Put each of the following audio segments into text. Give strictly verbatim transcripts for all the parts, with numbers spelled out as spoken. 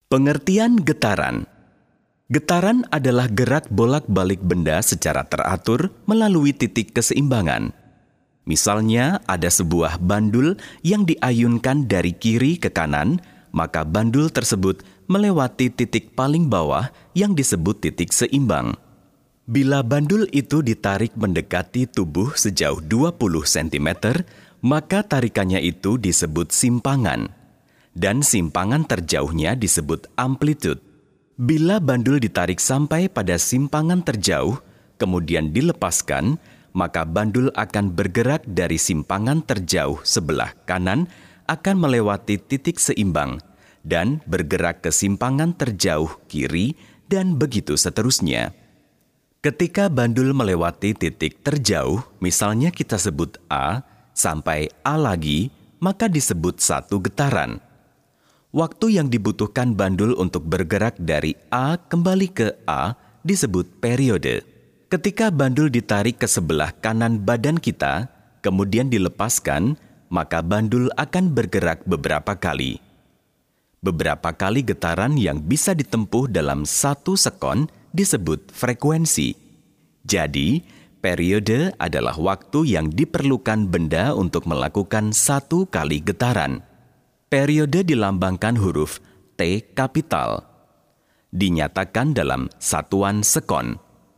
Pengertian getaran. Getaran adalah gerak bolak-balik benda secara teratur melalui titik keseimbangan. Misalnya, ada sebuah bandul yang diayunkan dari kiri ke kanan, maka bandul tersebut melewati titik paling bawah yang disebut titik seimbang. Bila bandul itu ditarik mendekati tubuh sejauh dua puluh sentimeter, maka tarikannya itu disebut simpangan. Dan simpangan terjauhnya disebut amplitude. Bila bandul ditarik sampai pada simpangan terjauh, kemudian dilepaskan, maka bandul akan bergerak dari simpangan terjauh sebelah kanan akan melewati titik seimbang dan bergerak ke simpangan terjauh kiri dan begitu seterusnya. Ketika bandul melewati titik terjauh, misalnya kita sebut A, sampai A lagi, maka disebut satu getaran. Waktu yang dibutuhkan bandul untuk bergerak dari A kembali ke A disebut periode. Ketika bandul ditarik ke sebelah kanan badan kita, kemudian dilepaskan, maka bandul akan bergerak beberapa kali. Beberapa kali getaran yang bisa ditempuh dalam satu sekon disebut frekuensi. Jadi, periode adalah waktu yang diperlukan benda untuk melakukan satu kali getaran. Periode dilambangkan huruf T kapital. Dinyatakan dalam satuan sekon.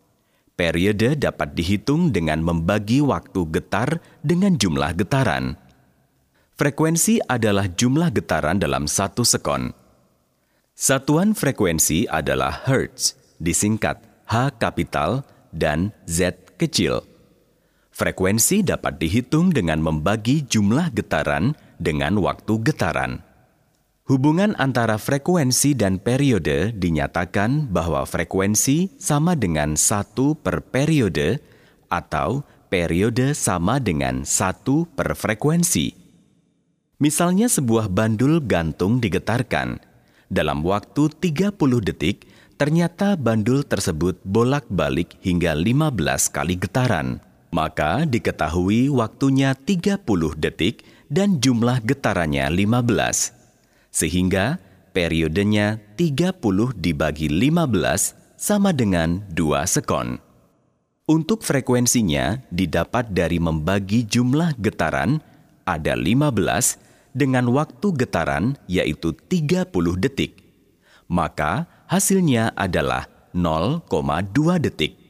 Periode dapat dihitung dengan membagi waktu getar dengan jumlah getaran. Frekuensi adalah jumlah getaran dalam satu sekon. Satuan frekuensi adalah hertz, disingkat H kapital dan Z kecil. Frekuensi dapat dihitung dengan membagi jumlah getaran dengan waktu getaran. Hubungan antara frekuensi dan periode dinyatakan bahwa frekuensi sama dengan satu per periode atau periode sama dengan satu per frekuensi. Misalnya sebuah bandul gantung digetarkan. Dalam waktu tiga puluh detik, ternyata bandul tersebut bolak-balik hingga lima belas kali getaran. Maka diketahui waktunya tiga puluh detik dan jumlah getarannya lima belas. Sehingga periodenya tiga puluh dibagi lima belas sama dengan dua sekon. Untuk frekuensinya didapat dari membagi jumlah getaran ada lima belas dengan waktu getaran yaitu tiga puluh detik. Maka hasilnya adalah nol koma dua detik.